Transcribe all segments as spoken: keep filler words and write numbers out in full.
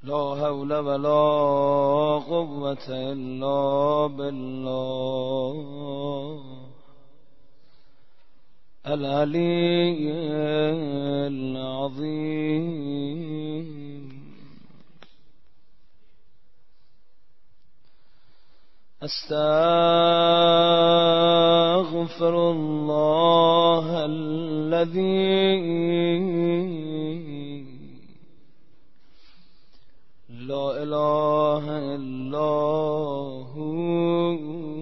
لا حول ولا قوة إلا بالله العلي العظيم. أستغفر الله الذي لا إله إلا هو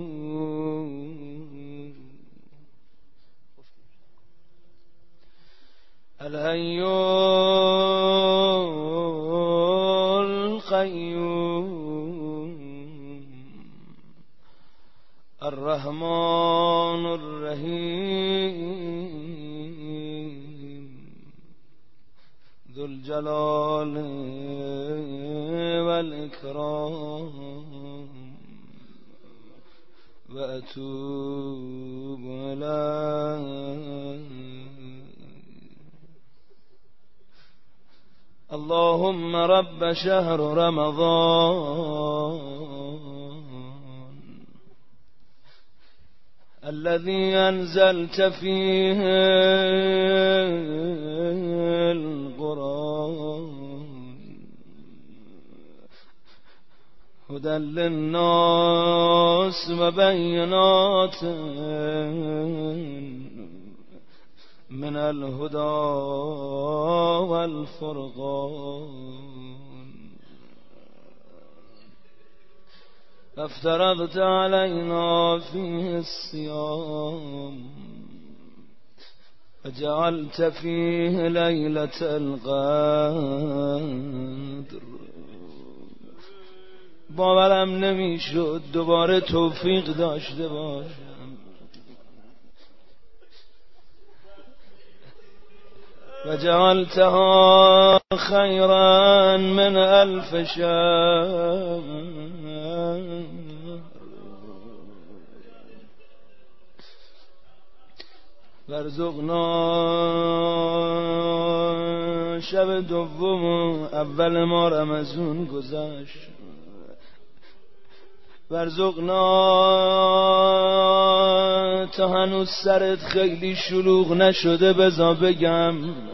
الحي القيوم الرحمن الرحيم ذو الجلال والإكرام وأتوب إليه. اللهم رب شهر رمضان الذي أنزلت فيه القرآن هدى للناس وبينات من الهدى والفرقان افترضت علينا فيه الصيام وجعلت فيه ليلة القدر. باورم نمیشد دوباره توفیق داشته باشم وجعلتها خيرا من ألف شهر. وارزقنا شب دوم اول ما رمضان گذشت. وارزقنا تا هنوز سرت خیلی شلوغ نشده بذار بگم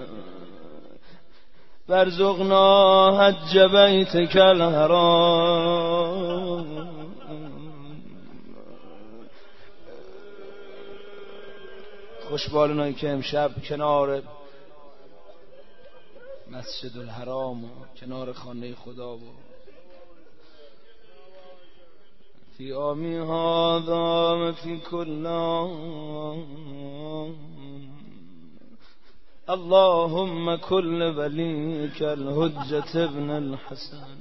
وارزقنا حج بیتک الحرام. خوشبالونایی که امشب کنار مسجد الحرام و کنار خانه خدا و فی آمی هذا و فی کل عام اللهم كل وليك الحجة ابن الحسن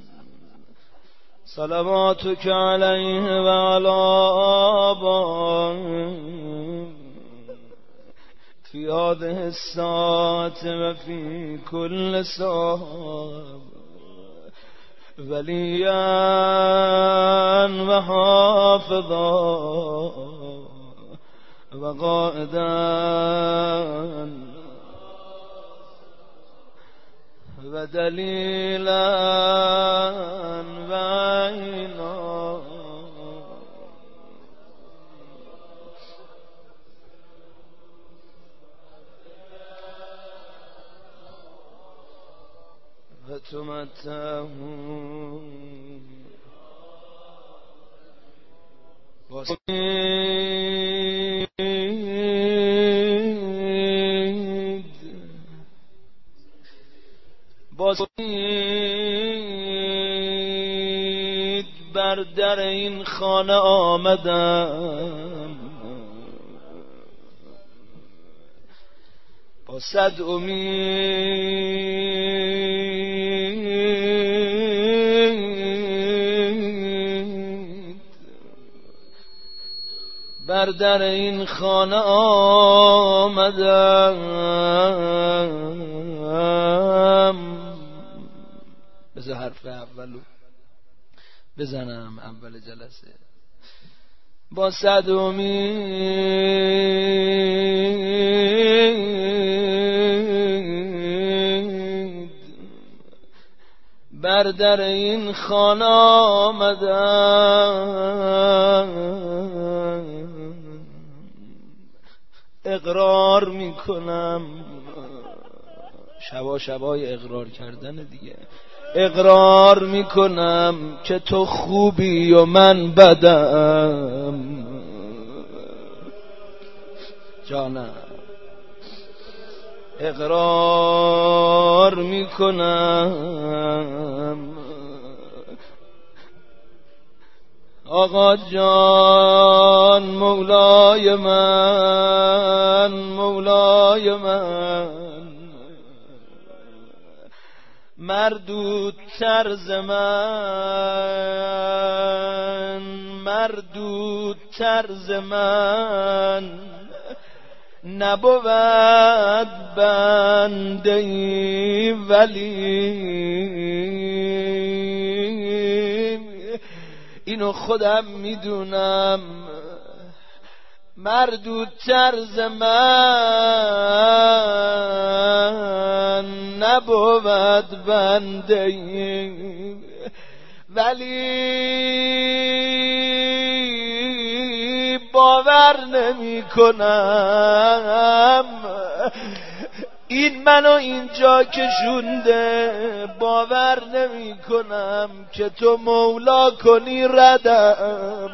صلواتك عليه وعلى آبائه في هذه الساعة وفي كل ساعة وليا وحافظا وقائدا ودليلا وعينا وتمتعه بازید بر در این خانه آمدم با صد امید بر در این خانه آمدم. بذار حرف اولو بزنم اول جلسه. با صد امید بر در این خانه آمدم، اقرار میکنم، شبا شبای اقرار کردن دیگه، اقرار میکنم که تو خوبی و من بدم. جانم اقرار میکنم آقا جان، مولای من، مولای من، مردود طرز من، مردود طرز من، نبود بنده ولی اینو خودم میدونم، مردود طرز من، نبود بنده ولی باور نمی کنم این منو اینجا کشونده، باور نمی کنم که تو مولا کنی ردم.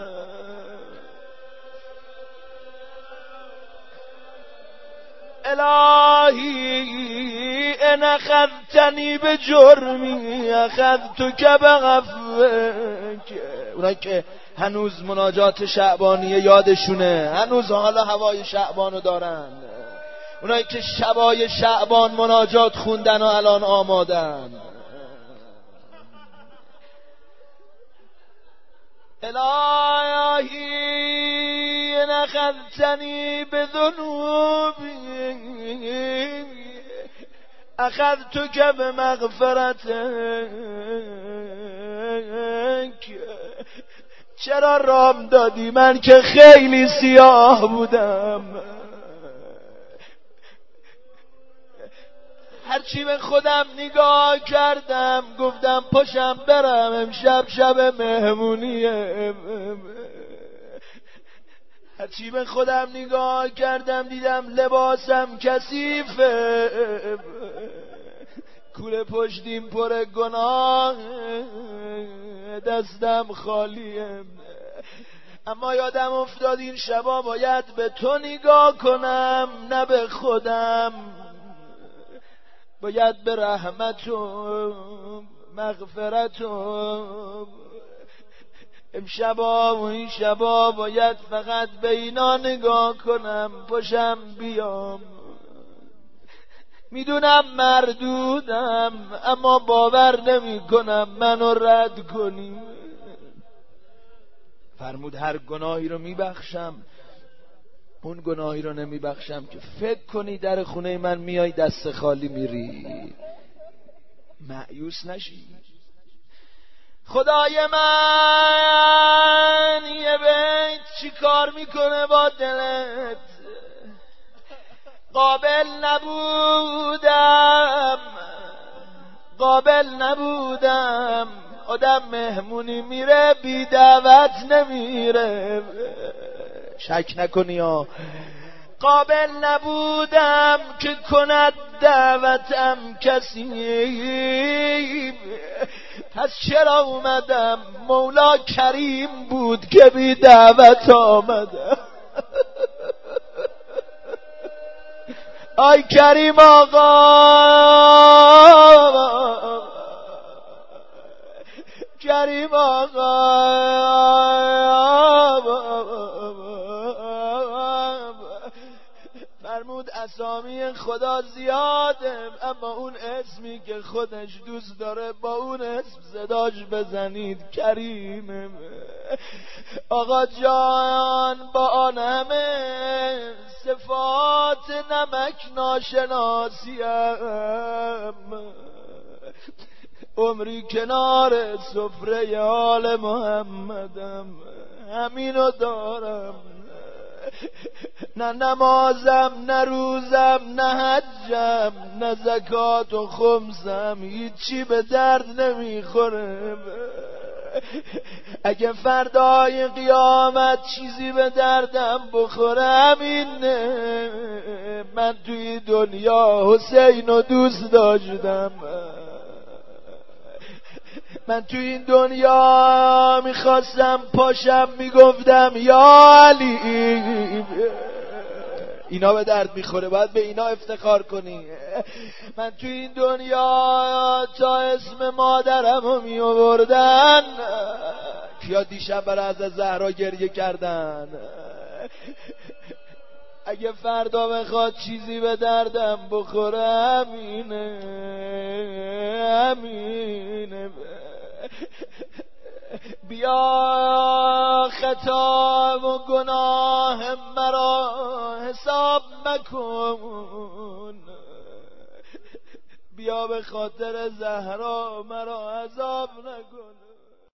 الهی ان اخذتنی به جرمی اخذتک بعفوک. اونایی که هنوز مناجات شعبانیه یادشونه، هنوز حالا هوای شعبانو دارن، اونایی که شبای شعبان مناجات خوندن و الان آمادن، الهی ان اخذتنی به ذنوبی اخذتک به مغفرتک. چرا رام دادی من که خیلی سیاه بودم، هرچی به خودم نگاه کردم گفتم پاشم برم امشب شب مهمونیه، هرچی به خودم نگاه کردم دیدم لباسم کثیفه، کوله پشتیم پر گناه، دستم خالیه، اما یادم افتاد این شبا باید به تو نگاه کنم نه به خودم، باید به رحمت و مغفرت و امشبا و این شبا باید فقط به اینا نگاه کنم، پاشم بیام. میدونم مردودم اما باور نمی کنم منو رد کنی. فرمود هر گناهی رو میبخشم، اون گناهی رو نمیبخشم که فکر کنی در خونه من میای دست خالی میری. مایوس نشی. خدای من یه بیت چی کار میکنه با دلت؟ قابل نبودم، قابل نبودم، آدم مهمونی میره بی دعوت نمیره، شک نکنی ها. قابل نبودم که کند دعوتم کسی، پس چرا اومدم؟ مولا کریم بود که بی دعوت آمدم. آی کریم آقا، کریم آقا، فرمود اسامی خدا زیاده اما اون اسمی که خودش دوست داره با اون اسم صداش بزنید، کریم. آقا جان با آن همه صفات نمک ناشناسیم، عمری کنار سفره آل محمدم، همینو دارم. نه نمازم نه روزم نه حجم نه زکات و خمسم هیچی به درد نمیخوره. اگه فردای قیامت چیزی به دردم بخوره همینه، من توی دنیا حسین رو دوست داشتم، من توی این دنیا میخواستم پاشم میگفتم یا علی. اینا به درد میخوره، باید به اینا افتخار کنی. من توی این دنیا تا اسم مادرم رو میآوردن، کیا دیشب برای از زهرا گریه کردن. اگه فردا بخواد چیزی به دردم بخوره همینه، همینه. بیا خطا و گناه مرا حساب مکن، بیا به خاطر زهرا مرا عذاب نکن.